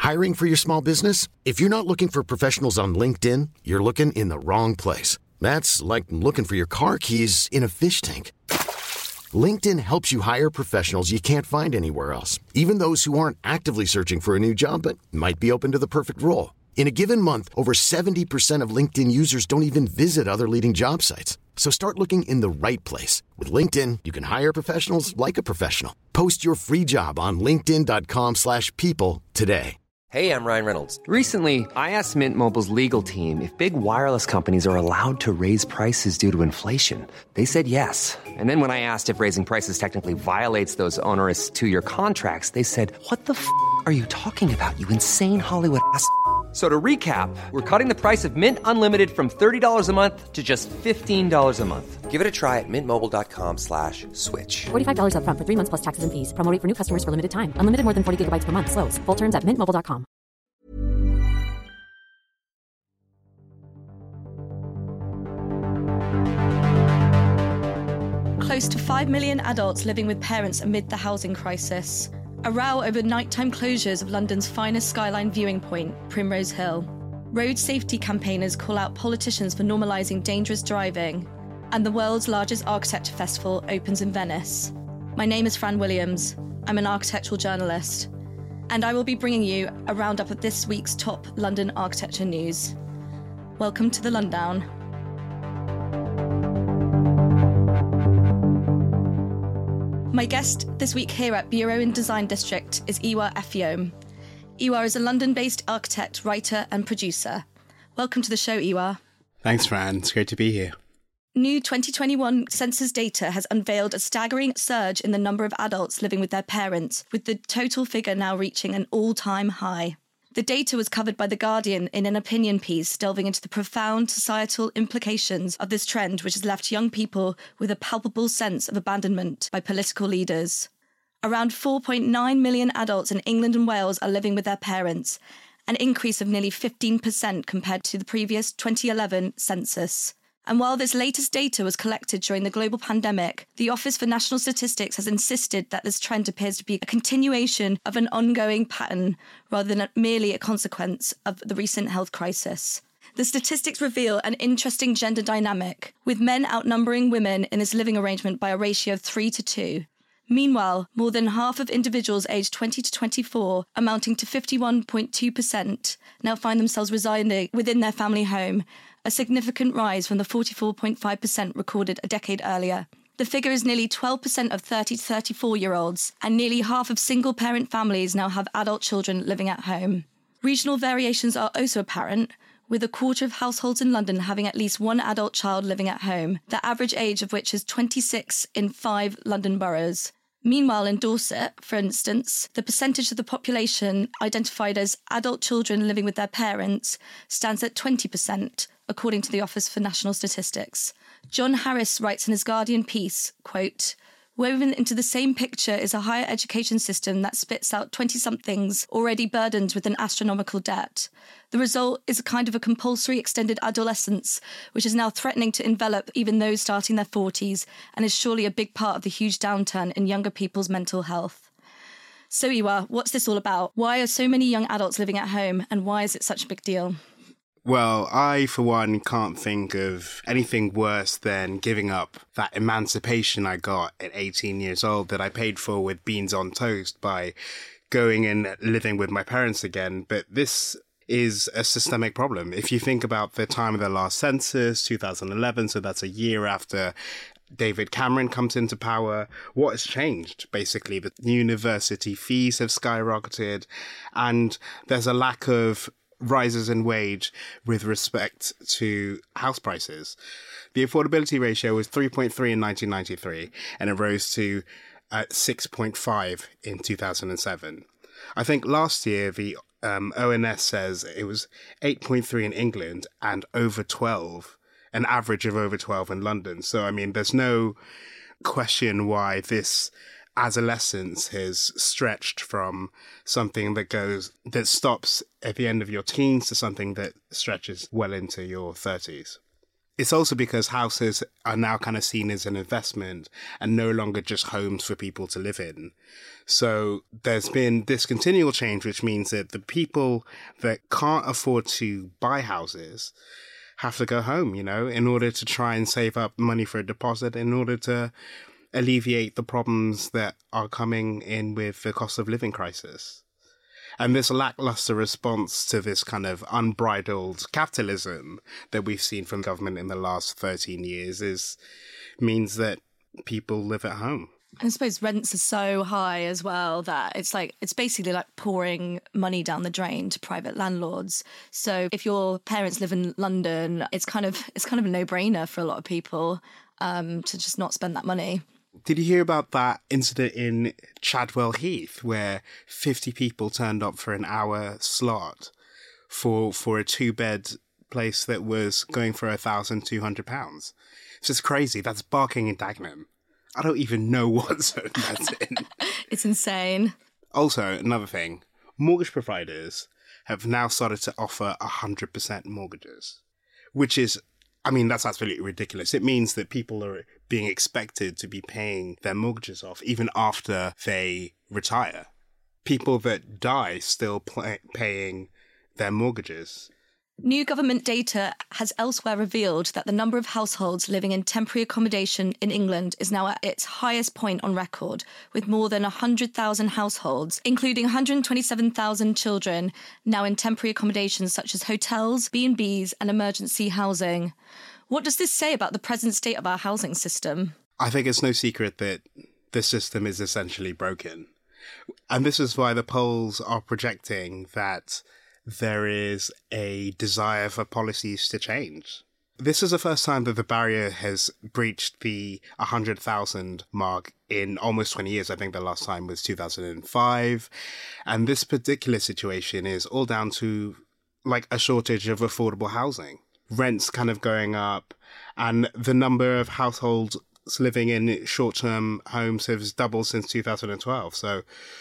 Hiring for your small business? If you're not looking for professionals on LinkedIn, you're looking in the wrong place. That's like looking for your car keys in a fish tank. LinkedIn helps you hire professionals you can't find anywhere else, even those who aren't actively searching for a new job but might be open to the perfect role. In a given month, over 70% of LinkedIn users don't even visit other leading job sites. So start looking in the right place. With LinkedIn, you can hire professionals like a professional. Post your free job on linkedin.com/people today. Hey, I'm Ryan Reynolds. Recently, I asked Mint Mobile's legal team if big wireless companies are allowed to raise prices due to inflation. They said yes. And then when I asked if raising prices technically violates those onerous two-year contracts, they said, "What the f*** are you talking about, you insane Hollywood ass?" So to recap, we're cutting the price of Mint Unlimited from $30 a month to just $15 a month. Give it a try at mintmobile.com/switch. $45 up front for 3 months plus taxes and fees. Promo rate for new customers for limited time. Unlimited more than 40 gigabytes per month. Slows full terms at mintmobile.com. Close to 5 million adults living with parents amid the housing crisis. A row over nighttime closures of London's finest skyline viewing point, Primrose Hill. Road safety campaigners call out politicians for normalising dangerous driving. And the world's largest architecture festival opens in Venice. My name is Fran Williams. I'm an architectural journalist. And I will be bringing you a roundup of this week's top London architecture news. Welcome to the Lundown. My guest this week here at Bureau in Design District is Iwa Effiong. Iwa is a London-based architect, writer and producer. Welcome to the show, Iwa. Thanks, Fran. It's great to be here. New 2021 census data has unveiled a staggering surge in the number of adults living with their parents, with the total figure now reaching an all-time high. The data was covered by The Guardian in an opinion piece delving into the profound societal implications of this trend, which has left young people with a palpable sense of abandonment by political leaders. Around 4.9 million adults in England and Wales are living with their parents, an increase of nearly 15% compared to the previous 2011 census. And while this latest data was collected during the global pandemic, the Office for National Statistics has insisted that this trend appears to be a continuation of an ongoing pattern rather than merely a consequence of the recent health crisis. The statistics reveal an interesting gender dynamic, with men outnumbering women in this living arrangement by a ratio of 3 to 2. Meanwhile, more than half of individuals aged 20 to 24, amounting to 51.2%, now find themselves residing within their family home, a significant rise from the 44.5% recorded a decade earlier. The figure is nearly 12% of 30 to 34-year-olds, and nearly half of single-parent families now have adult children living at home. Regional variations are also apparent, with a quarter of households in London having at least one adult child living at home, the average age of which is 26 in 5 London boroughs. Meanwhile, in Dorset, for instance, the percentage of the population identified as adult children living with their parents stands at 20%, according to the Office for National Statistics. John Harris writes in his Guardian piece, quote, "Woven into the same picture is a higher education system that spits out 20-somethings already burdened with an astronomical debt. The result is a kind of a compulsory extended adolescence, which is now threatening to envelop even those starting their 40s and is surely a big part of the huge downturn in younger people's mental health." So Iwa, what's this all about? Why are so many young adults living at home and why is it such a big deal? Well, I, for one, can't think of anything worse than giving up that emancipation I got at 18 years old that I paid for with beans on toast by going and living with my parents again. But this is a systemic problem. If you think about the time of the last census, 2011, so that's a year after David Cameron comes into power, what has changed? Basically, the university fees have skyrocketed and there's a lack of rises in wage with respect to house prices. The affordability ratio was 3.3 in 1993 and it rose to 6.5 in 2007. I think last year the ONS says it was 8.3 in England and over 12, an average of over 12 in London. So, I mean, there's no question why this adolescence has stretched from something that stops at the end of your teens to something that stretches well into your 30s. It's also because houses are now kind of seen as an investment and no longer just homes for people to live in. So there's been this continual change, which means that the people that can't afford to buy houses have to go home, in order to try and save up money for a deposit, in order to alleviate the problems that are coming in with the cost of living crisis. And this lackluster response to this kind of unbridled capitalism that we've seen from government in the last 13 years means that people live at home. I suppose rents are so high as well that it's basically like pouring money down the drain to private landlords. So if your parents live in London, it's kind of a no-brainer for a lot of people to just not spend that money. Did you hear about that incident in Chadwell Heath where 50 people turned up for an hour slot for a 2-bed place that was going for £1,200? It's just crazy. That's Barking and Dagenham. I don't even know what zone that's in. It's insane. Also, another thing, mortgage providers have now started to offer 100% mortgages, which is, that's absolutely ridiculous. It means that people are being expected to be paying their mortgages off even after they retire. People that die still paying their mortgages. New government data has elsewhere revealed that the number of households living in temporary accommodation in England is now at its highest point on record, with more than 100,000 households, including 127,000 children, now in temporary accommodations such as hotels, B&Bs and emergency housing. What does this say about the present state of our housing system? I think it's no secret that the system is essentially broken. And this is why the polls are projecting that there is a desire for policies to change. This is the first time that the barrier has breached the 100,000 mark in almost 20 years. I think the last time was 2005. And this particular situation is all down to a shortage of affordable housing. Rents kind of going up, and the number of households living in short-term homes has doubled since 2012. So,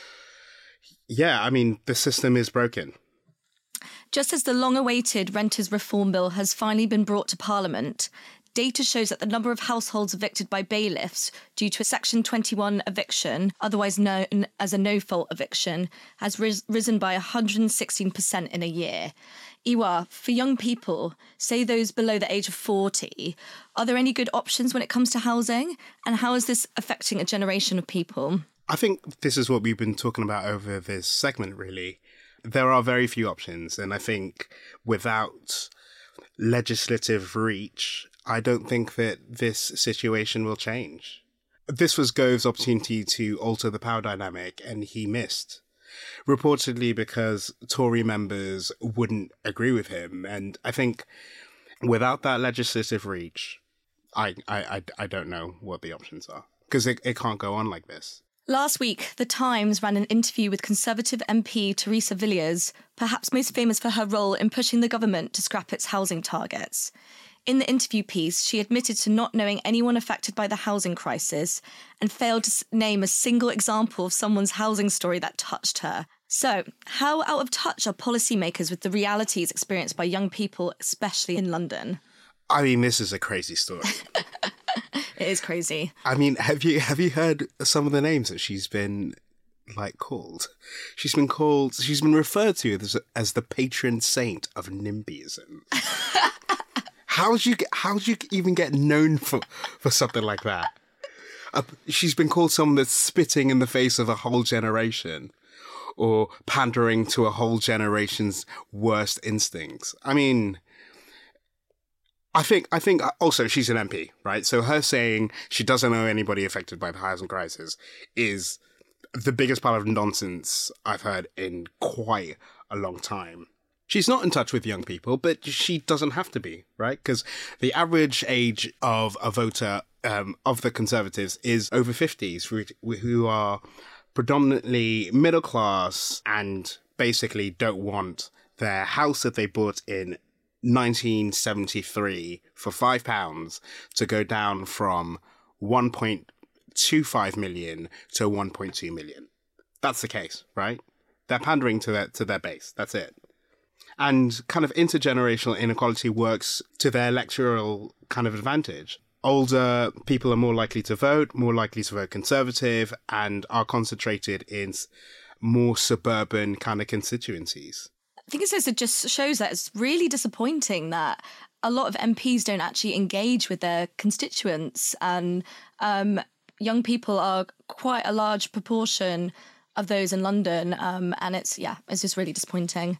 the system is broken. Just as the long-awaited Renters Reform Bill has finally been brought to Parliament, data shows that the number of households evicted by bailiffs due to a Section 21 eviction, otherwise known as a no-fault eviction, has risen by 116% in a year. Iwa, for young people, say those below the age of 40, are there any good options when it comes to housing? And how is this affecting a generation of people? I think this is what we've been talking about over this segment, really. There are very few options, and I think without legislative reach, I don't think that this situation will change. This was Gove's opportunity to alter the power dynamic, and he missed. Reportedly because Tory members wouldn't agree with him, and I think without that legislative reach, I don't know what the options are, because it can't go on like this. Last week, The Times ran an interview with Conservative MP Theresa Villiers, perhaps most famous for her role in pushing the government to scrap its housing targets. In the interview piece, she admitted to not knowing anyone affected by the housing crisis and failed to name a single example of someone's housing story that touched her. So, how out of touch are policymakers with the realities experienced by young people, especially in London? This is a crazy story. It is crazy. Have you heard some of the names that she's been called? She's been referred to as the patron saint of NIMBYism. How'd you even get known for something like that? She's been called someone that's spitting in the face of a whole generation, or pandering to a whole generation's worst instincts. I think also she's an MP, right? So her saying she doesn't know anybody affected by the housing crisis is the biggest pile of nonsense I've heard in quite a long time. She's not in touch with young people, but she doesn't have to be, right? Because the average age of a voter of the Conservatives is over 50s, who are predominantly middle class and basically don't want their house that they bought in 1973 for £5 to go down from 1.25 million to 1.2 million. That's the case, right? They're pandering to their base. That's it. And kind of intergenerational inequality works to their electoral kind of advantage. Older people are more likely to vote Conservative, and are concentrated in more suburban kind of constituencies. I think it just shows that it's really disappointing that a lot of MPs don't actually engage with their constituents, and young people are quite a large proportion of those in London, and it's just really disappointing.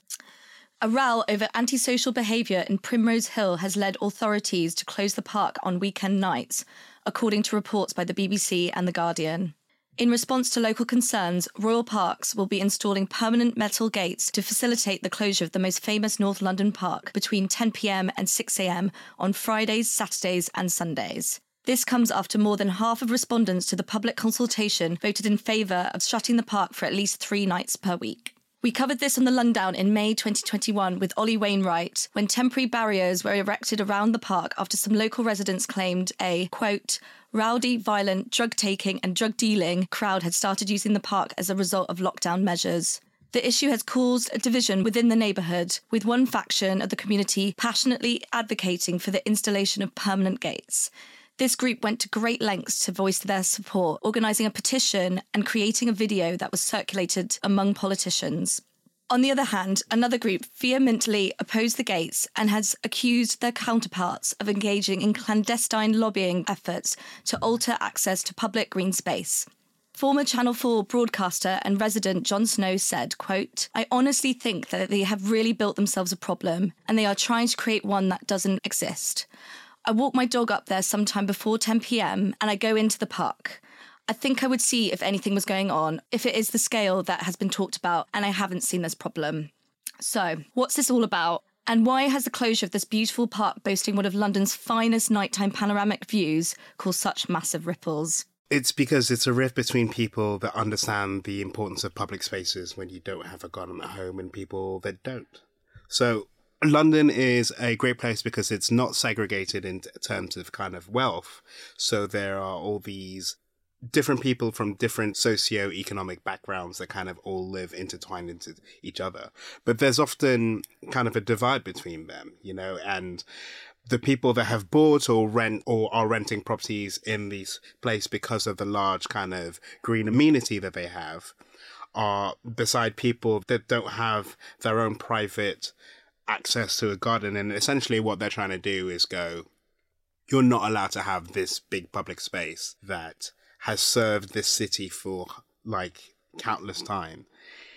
A row over antisocial behaviour in Primrose Hill has led authorities to close the park on weekend nights, according to reports by the BBC and The Guardian. In response to local concerns, Royal Parks will be installing permanent metal gates to facilitate the closure of the most famous North London park between 10 p.m. and 6 a.m. on Fridays, Saturdays and Sundays. This comes after more than half of respondents to the public consultation voted in favour of shutting the park for at least 3 nights per week. We covered this on the Lundown in May 2021 with Ollie Wainwright, when temporary barriers were erected around the park after some local residents claimed a, quote, rowdy, violent, drug-taking and drug-dealing crowd had started using the park as a result of lockdown measures. The issue has caused a division within the neighbourhood, with one faction of the community passionately advocating for the installation of permanent gates. This group went to great lengths to voice their support, organising a petition and creating a video that was circulated among politicians. On the other hand, another group vehemently opposed the gates and has accused their counterparts of engaging in clandestine lobbying efforts to alter access to public green space. Former Channel 4 broadcaster and resident Jon Snow said, quote, I honestly think that they have really built themselves a problem and they are trying to create one that doesn't exist. I walk my dog up there sometime before 10 p.m. and I go into the park. I think I would see if anything was going on, if it is the scale that has been talked about, and I haven't seen this problem. So, what's this all about? And why has the closure of this beautiful park boasting one of London's finest nighttime panoramic views caused such massive ripples? It's because it's a rift between people that understand the importance of public spaces when you don't have a garden at home and people that don't. So, London is a great place because it's not segregated in terms of kind of wealth. So there are all these different people from different socio-economic backgrounds that kind of all live intertwined into each other. But there's often kind of a divide between them, you know, and the people that have bought or rent or are renting properties in this place because of the large kind of green amenity that they have are beside people that don't have their own private access to a garden. And essentially what they're trying to do is go, you're not allowed to have this big public space that has served this city for like countless time.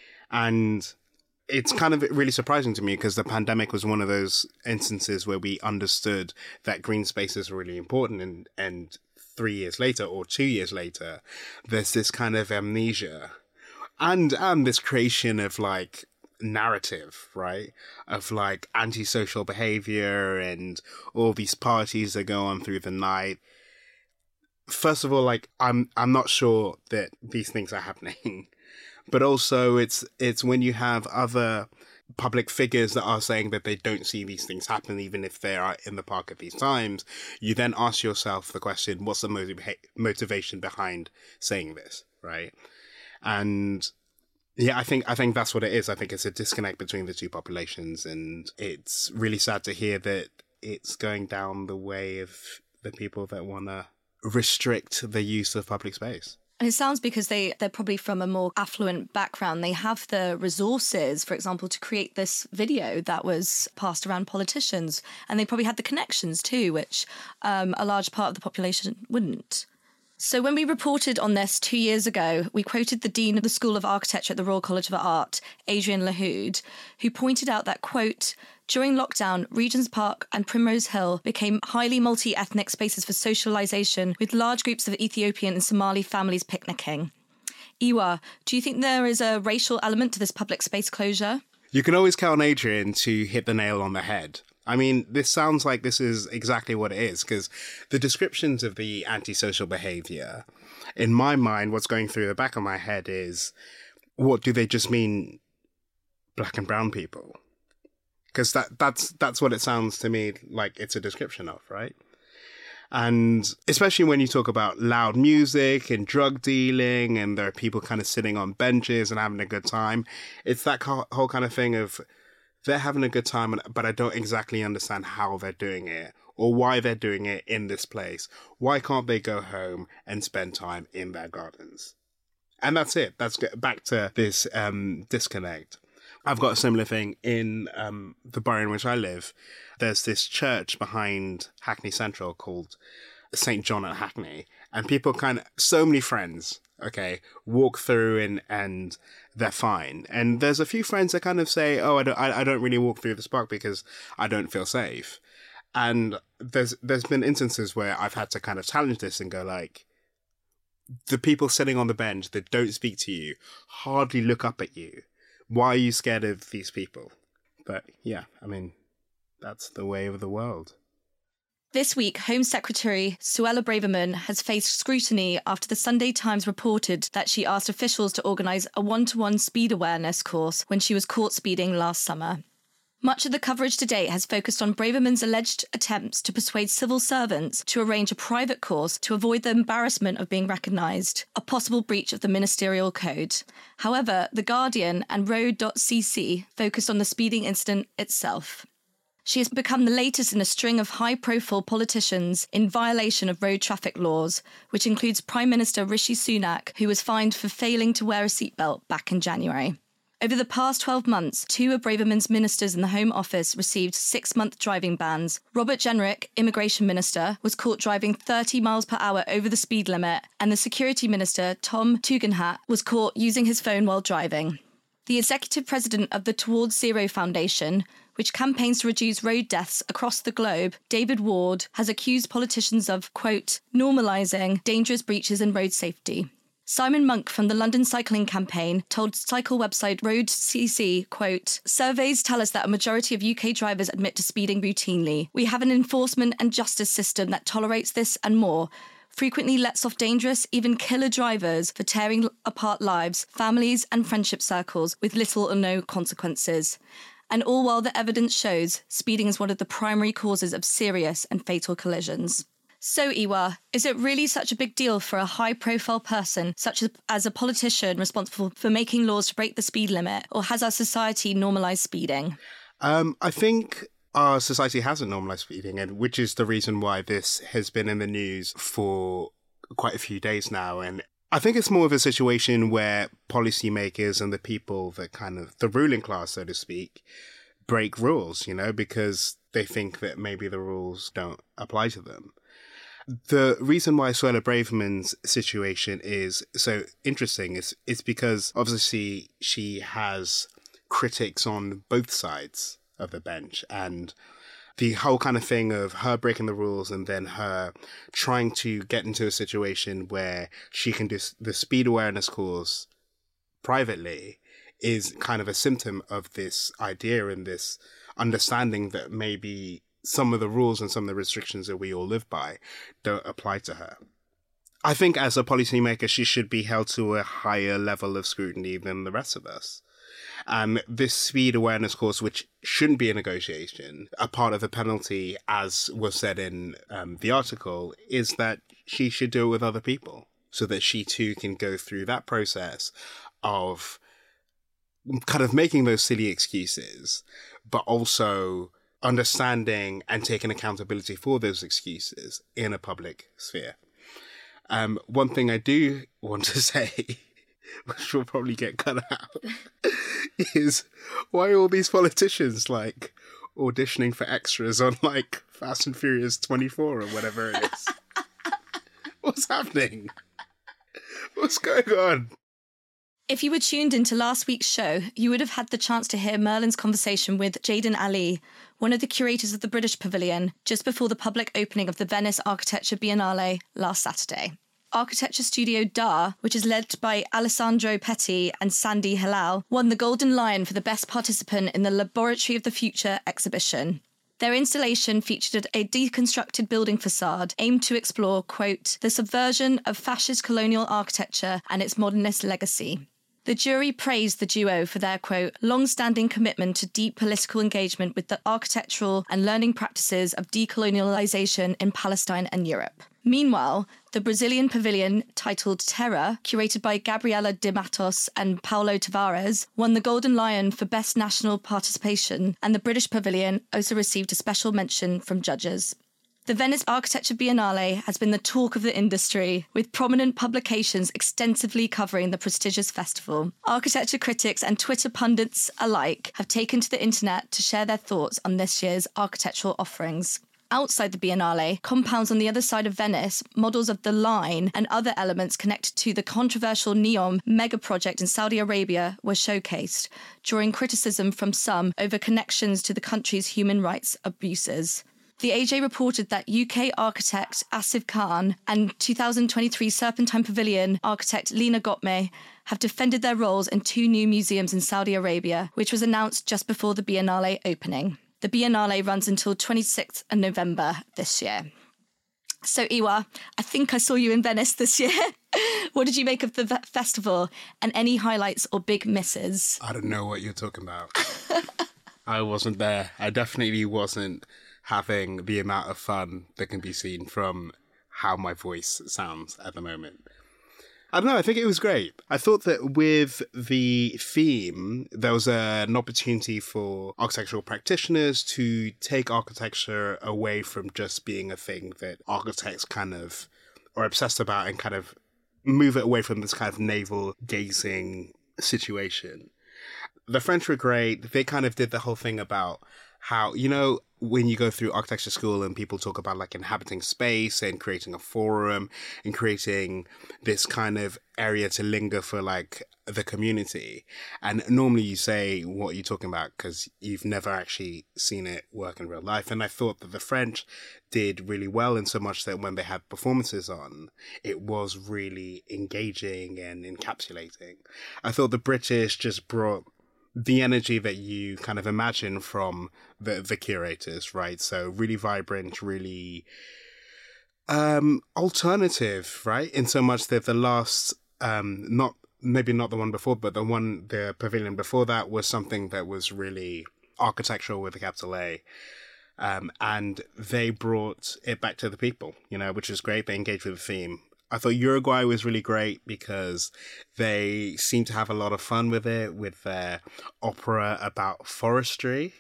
And it's kind of really surprising to me because the pandemic was one of those instances where we understood that green spaces are really important, and 3 years later or 2 years later, there's this kind of amnesia and this creation of like narrative, right, of like antisocial behavior and all these parties that go on through the night. First of all, like I'm not sure that these things are happening, but also it's when you have other public figures that are saying that they don't see these things happen even if they are in the park at these times, you then ask yourself the question, what's the motivation behind saying this, right? And yeah, I think that's what it is. I think it's a disconnect between the two populations, and it's really sad to hear that it's going down the way of the people that want to restrict the use of public space. And it sounds because they're probably from a more affluent background. They have the resources, for example, to create this video that was passed around politicians. And they probably had the connections too, which a large part of the population wouldn't. So when we reported on this 2 years ago, we quoted the Dean of the School of Architecture at the Royal College of Art, Adrian Lahoud, who pointed out that, quote, during lockdown, Regent's Park and Primrose Hill became highly multi-ethnic spaces for socialisation, with large groups of Ethiopian and Somali families picnicking. Iwa, do you think there is a racial element to this public space closure? You can always count on Adrian to hit the nail on the head. I mean, this sounds like this is exactly what it is, because the descriptions of the antisocial behaviour, in my mind, what's going through the back of my head is, what do they just mean black and brown people? Because that's what it sounds to me like it's a description of, right? And especially when you talk about loud music and drug dealing and there are people kind of sitting on benches and having a good time, it's that whole kind of thing of they're having a good time, but I don't exactly understand how they're doing it or why they're doing it in this place. Why can't they go home and spend time in their gardens? And that's it. That's back to this disconnect. I've got a similar thing in the borough in which I live. There's this church behind Hackney Central called St. John at Hackney. And people so many friends, okay, walk through and they're fine. And there's a few friends that kind of say, oh, I don't really walk through this park because I don't feel safe. And there's been instances where I've had to kind of challenge this and go like, the people sitting on the bench that don't speak to you hardly look up at you. Why are you scared of these people? But yeah, I mean, that's the way of the world. This week, Home Secretary Suella Braverman has faced scrutiny after the Sunday Times reported that she asked officials to organise a one-to-one speed awareness course when she was caught speeding last summer. Much of the coverage to date has focused on Braverman's alleged attempts to persuade civil servants to arrange a private course to avoid the embarrassment of being recognised, a possible breach of the ministerial code. However, The Guardian and Road.cc focused on the speeding incident itself. She has become the latest in a string of high-profile politicians in violation of road traffic laws, which includes Prime Minister Rishi Sunak, who was fined for failing to wear a seatbelt back in January. Over the past 12 months, 2 of Braverman's ministers in the Home Office received 6-month driving bans. Robert Jenrick, Immigration Minister, was caught driving 30 miles per hour over the speed limit, and the Security Minister, Tom Tugendhat, was caught using his phone while driving. The executive president of the Towards Zero Foundation, which campaigns to reduce road deaths across the globe, David Ward, has accused politicians of, quote, normalising dangerous breaches in road safety. Simon Monk from the London Cycling Campaign told cycle website Road.cc, quote, surveys tell us that a majority of UK drivers admit to speeding routinely. We have an enforcement and justice system that tolerates this and more, frequently lets off dangerous, even killer drivers for tearing apart lives, families and friendship circles with little or no consequences. And all while the evidence shows speeding is one of the primary causes of serious and fatal collisions. So, Iwa, is it really such a big deal for a high-profile person, such as a politician responsible for making laws to break the speed limit, or has our society normalised speeding? I think our society hasn't normalised speeding, and which is the reason why this has been in the news for quite a few days now. And I think it's more of a situation where policymakers and the people that the ruling class, so to speak, break rules, because they think that maybe the rules don't apply to them. The reason why Suella Braverman's situation is so interesting is because obviously she has critics on both sides of the bench, and the whole thing of her breaking the rules and then her trying to get into a situation where she can do the speed awareness course privately is a symptom of this idea and this understanding that maybe some of the rules and some of the restrictions that we all live by don't apply to her. I think as a policymaker, she should be held to a higher level of scrutiny than the rest of us. This speed awareness course, which shouldn't be a negotiation, a part of the penalty, as was said in the article, is that she should do it with other people so that she too can go through that process of making those silly excuses, but also understanding and taking accountability for those excuses in a public sphere. One thing I do want to say, which will probably get cut out, is why are all these politicians auditioning for extras on Fast and Furious 24 or whatever it is? What's happening? What's going on? If you were tuned into last week's show, you would have had the chance to hear Merlin's conversation with Jayden Ali, one of the curators of the British Pavilion, just before the public opening of the Venice Architecture Biennale last Saturday. Architecture studio DAR, which is led by Alessandro Petti and Sandy Hilal, won the Golden Lion for the best participant in the Laboratory of the Future exhibition. Their installation featured a deconstructed building facade aimed to explore, quote, the subversion of fascist colonial architecture and its modernist legacy. The jury praised the duo for their, quote, long-standing commitment to deep political engagement with the architectural and learning practices of decolonialisation in Palestine and Europe. Meanwhile, the Brazilian pavilion, titled Terra, curated by Gabriela de Matos and Paulo Tavares, won the Golden Lion for Best National Participation, and the British pavilion also received a special mention from judges. The Venice Architecture Biennale has been the talk of the industry, with prominent publications extensively covering the prestigious festival. Architecture critics and Twitter pundits alike have taken to the internet to share their thoughts on this year's architectural offerings. Outside the Biennale, compounds on the other side of Venice, models of the line and other elements connected to the controversial NEOM mega project in Saudi Arabia were showcased, drawing criticism from some over connections to the country's human rights abuses. The AJ reported that UK architect Asif Khan and 2023 Serpentine Pavilion architect Lina Gottme have defended their roles in 2 new museums in Saudi Arabia, which was announced just before the Biennale opening. The Biennale runs until 26th of November this year. So, Iwa, I think I saw you in Venice this year. What did you make of the festival, and any highlights or big misses? I don't know what you're talking about. I wasn't there. I definitely wasn't having the amount of fun that can be seen from how my voice sounds at the moment. I don't know, I think it was great. I thought that with the theme, there was an opportunity for architectural practitioners to take architecture away from just being a thing that architects kind of are obsessed about and kind of move it away from this kind of navel-gazing situation. The French were great. They kind of did the whole thing about how, you know, when you go through architecture school and people talk about like inhabiting space and creating a forum and creating this kind of area to linger for like the community. And normally you say, what are you talking about? Because you've never actually seen it work in real life. And I thought that the French did really well, in so much that when they had performances on, it was really engaging and encapsulating. I thought the British just brought the energy that you kind of imagine from the curators, right? So really vibrant, really alternative, right? In so much that the last, maybe not the one before, but the pavilion before that was something that was really architectural with a capital A. And they brought it back to the people, you know, which is great. They engaged with the theme. I thought Uruguay was really great because they seem to have a lot of fun with it, with their opera about forestry.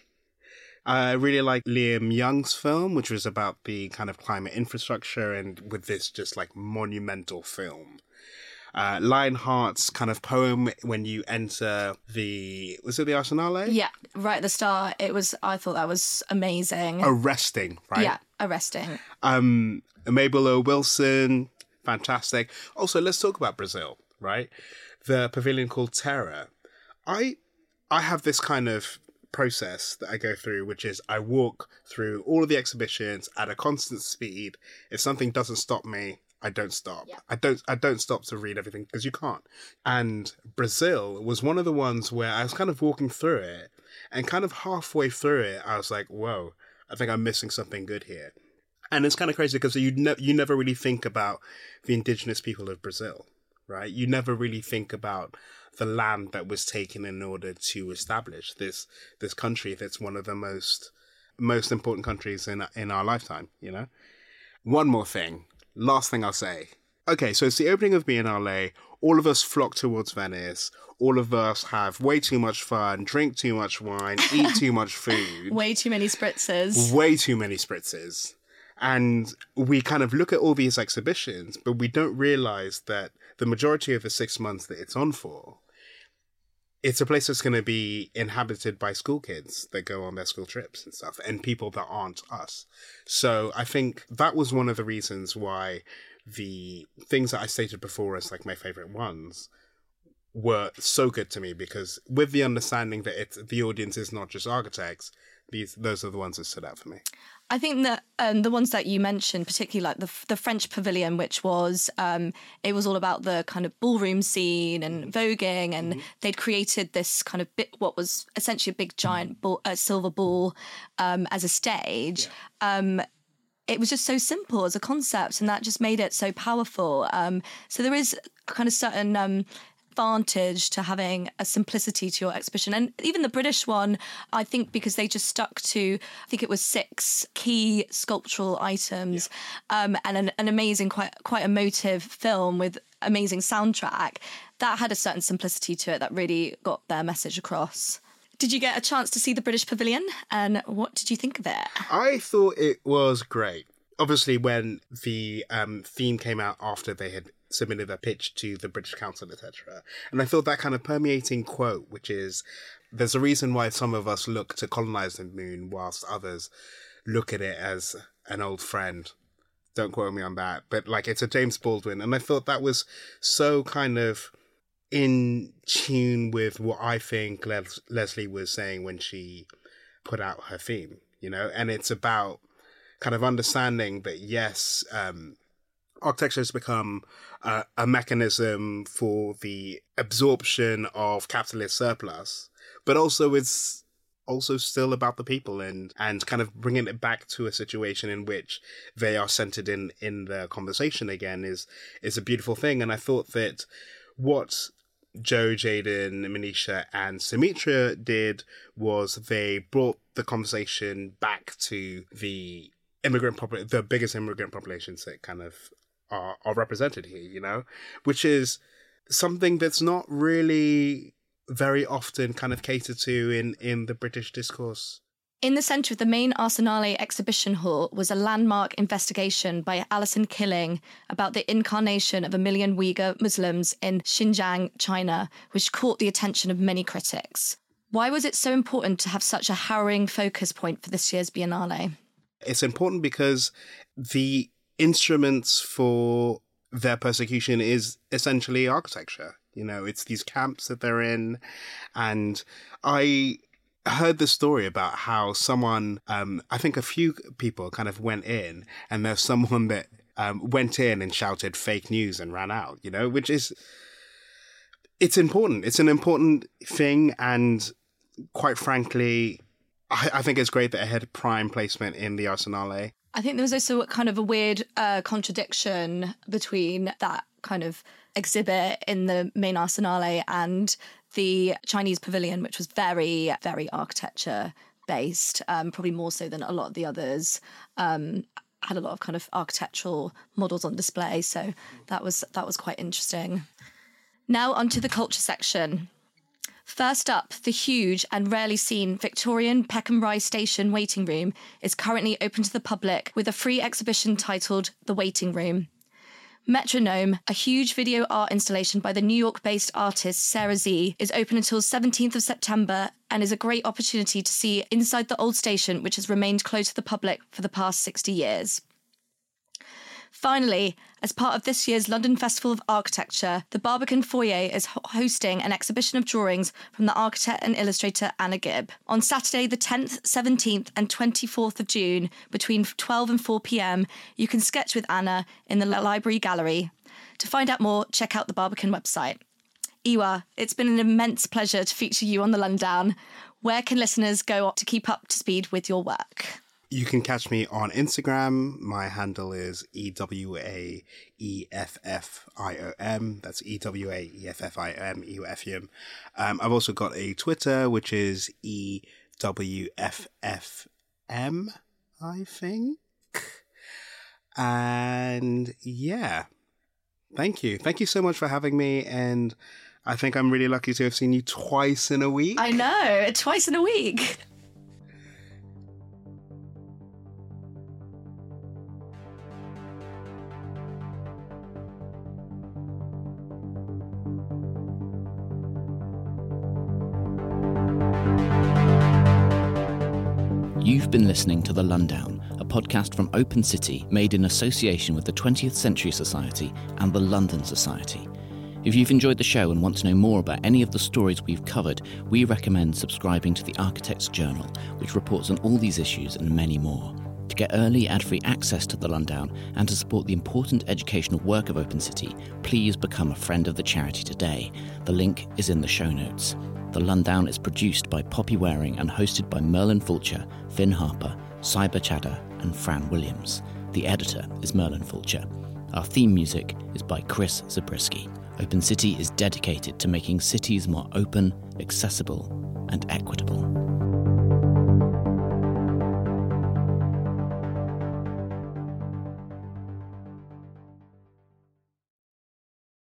I really like Liam Young's film, which was about the kind of climate infrastructure, and with this just like monumental film. Lionheart's kind of poem when you enter was it the Arsenale? Yeah, right at the start. I thought that was amazing. Arresting, right? Yeah, arresting. Mabel O. Wilson, fantastic. Also, let's talk about Brazil, right? The pavilion called Terra. I have this kind of process that I go through, which is I walk through all of the exhibitions at a constant speed. If something doesn't stop me, I don't stop. Yeah. I don't stop to read everything, because you can't. And Brazil was one of the ones where I was kind of walking through it, and kind of halfway through it, I was like, whoa, I think I'm missing something good here. And it's kind of crazy because you never really think about the indigenous people of Brazil, right? You never really think about the land that was taken in order to establish this country that's one of the most important countries in our lifetime, you know? One more thing. Last thing I'll say. Okay, so it's the opening of Biennale. All of us flock towards Venice. All of us have way too much fun, drink too much wine, eat too much food. Way too many spritzes. Way too many spritzes. And we kind of look at all these exhibitions, but we don't realize that the majority of the 6 months that it's on for, it's a place that's going to be inhabited by school kids that go on their school trips and stuff, and people that aren't us. So I think that was one of the reasons why the things that I stated before as like my favorite ones were so good to me, because with the understanding that the audience is not just architects, those are the ones that stood out for me. I think that the ones that you mentioned, particularly like the French Pavilion, which was, it was all about the kind of ballroom scene and voguing, and they'd created this kind of what was essentially a big giant silver ball as a stage. Yeah. It was just so simple as a concept, and that just made it so powerful. So there is kind of certain advantage to having a simplicity to your exhibition. And even the British one, I think because they just stuck to, I think it was 6 key sculptural items, and an amazing, quite emotive film with amazing soundtrack, that had a certain simplicity to it that really got their message across. Did you get a chance to see the British Pavilion, and what did you think of it? I thought it was great. Obviously, when the theme came out after they had submitted their pitch to the British Council, etc. And I thought that kind of permeating quote, which is, there's a reason why some of us look to colonize the moon whilst others look at it as an old friend. Don't quote me on that. But like, it's a James Baldwin. And I thought that was so kind of in tune with what I think Leslie was saying when she put out her theme, you know? And it's about kind of understanding that, yes, architecture has become a mechanism for the absorption of capitalist surplus, but also it's also still about the people and kind of bringing it back to a situation in which they are centered in the conversation again is a beautiful thing. And I thought that what Joe, Jaden, Manisha and Sumitra did was they brought the conversation back to the the biggest immigrant populations that kind of are represented here, you know, which is something that's not really very often kind of catered to in the British discourse. In the centre of the main Arsenale exhibition hall was a landmark investigation by Alison Killing about the incarnation of 1 million Uyghur Muslims in Xinjiang, China, which caught the attention of many critics. Why was it so important to have such a harrowing focus point for this year's Biennale? It's important because the instruments for their persecution is essentially architecture. You know, it's these camps that they're in. And I heard the story about how someone, I think a few people kind of went in, and there's someone that went in and shouted fake news and ran out, you know, which is, it's important. It's an important thing. And quite frankly, I think it's great that it had prime placement in the Arsenale. I think there was also kind of a weird contradiction between that kind of exhibit in the main Arsenale and the Chinese pavilion, which was very, very architecture based, probably more so than a lot of the others. Had a lot of kind of architectural models on display, so that was quite interesting. Now onto the culture section. First up, the huge and rarely seen Victorian Peckham Rye Station waiting room is currently open to the public with a free exhibition titled The Waiting Room. Metronome, a huge video art installation by the New York-based artist Sarah Z, is open until 17th of September and is a great opportunity to see inside the old station, which has remained closed to the public for the past 60 years. Finally, as part of this year's London Festival of Architecture, the Barbican Foyer is hosting an exhibition of drawings from the architect and illustrator Anna Gibb. On Saturday, the 10th, 17th and 24th of June, between 12 and 4 p.m, you can sketch with Anna in the Library Gallery. To find out more, check out the Barbican website. Iwa, it's been an immense pleasure to feature you on the Lundown. Where can listeners go to keep up to speed with your work? You can catch me on Instagram. My handle is EWAEFFIOM. That's EWAEFFIOM. I've also got a Twitter, which is EWFFM, I think. And yeah, thank you. Thank you so much for having me. And I think I'm really lucky to have seen you twice in a week. I know, twice in a week. You've been listening to The Lundown, a podcast from Open City made in association with the 20th Century Society and the London Society. If you've enjoyed the show and want to know more about any of the stories we've covered, we recommend subscribing to the Architect's Journal, which reports on all these issues and many more. To get early ad-free access to The Lundown and to support the important educational work of Open City, please become a friend of the charity today. The link is in the show notes. The Lundown is produced by Poppy Waring and hosted by Merlin Fulcher, Finn Harper, Saiba Chadha and Fran Williams. The editor is Merlin Fulcher. Our theme music is by Chris Zabriskie. Open City is dedicated to making cities more open, accessible, and equitable.